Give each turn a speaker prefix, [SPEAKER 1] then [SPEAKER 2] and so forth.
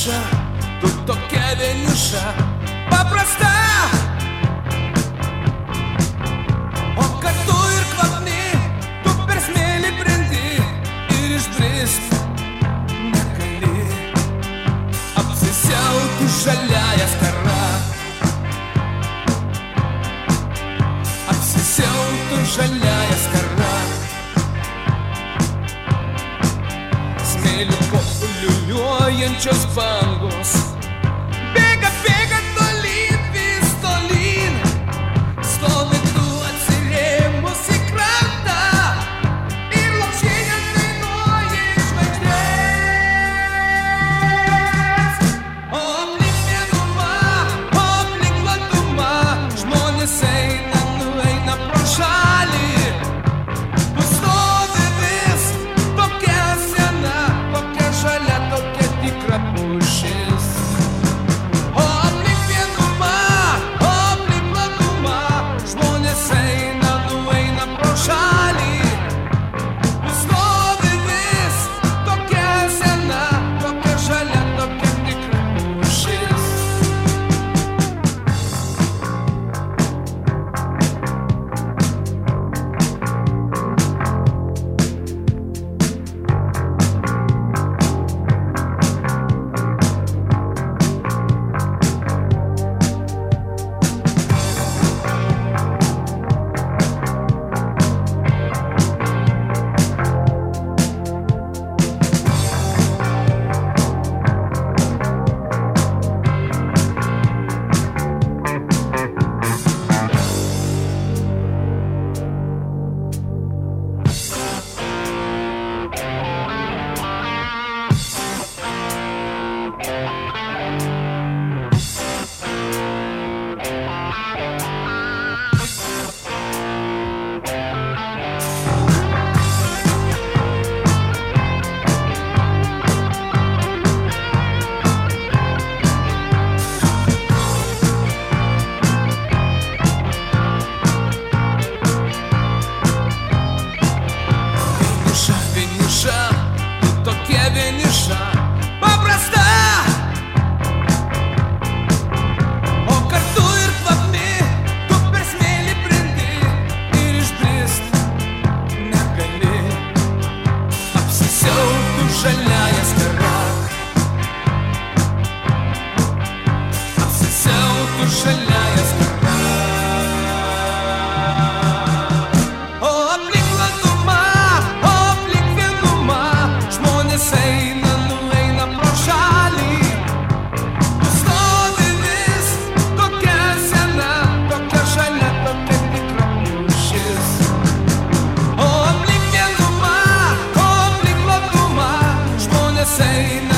[SPEAKER 1] vieniša, tu tokia vieniša, paprasta, o kartu ir kvapni, tu per smėlį brendi ir išbrist negali. Apsisiautų žaliąją skarą, apsisiautų žaliąją skarą. Smėliu po liuliuojančios bangos bėga, bėga tolyn, vis tolyn. Stovi tu atsirėmus į krantą ir lopšinę dainuoji žvaigždės. O aplink vienuma, o aplink platuma, žmonės eina, nueina pro šalį. Vieniša, paprasta, o kartu ir kvapni, tu per smėlį brendi ir išbrist negali. Apsisiautų žaliąją skarą, apsisiautų žaliąją skarą. O aplink platuma, o aplink vienuma, žmonės eina, nueina pro šalį. Tu stovi vis tokia sena, tokia žalia, tokia tikra pušis. O aplink vienuma, o aplink platuma, žmonės eina.